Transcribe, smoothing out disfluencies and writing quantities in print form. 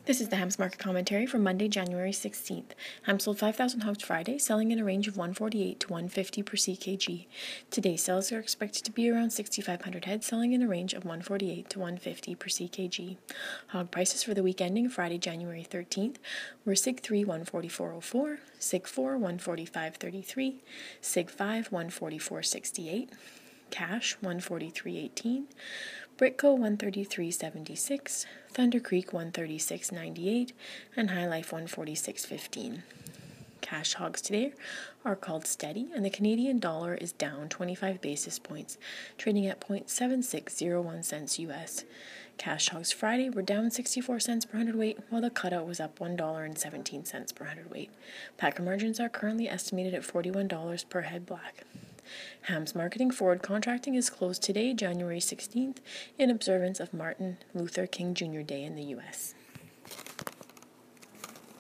This is the Hams Market Commentary for Monday, January 16th. Hams sold 5,000 hogs Friday, selling in a range of 148 to 150 per ckg. Today's sales are expected to be around 6,500 head, selling in a range of 148 to 150 per ckg. Hog prices for the week ending Friday, January 13th were Sig 3 144.04, Sig 4 145.33, Sig 5 144.68, Cash 143.18, Britco 133.76, Thunder Creek 136.98, and High Life 146.15. Cash hogs today are called steady, and the Canadian dollar is down 25 basis points, trading at 0.7601 cents US. Cash hogs Friday were down 64 cents per hundredweight, while the cutout was up $1.17 per hundredweight. Packer margins are currently estimated at $41 per head black. Hams Marketing forward contracting is closed today, January 16th, in observance of Martin Luther King Jr. Day in the U.S.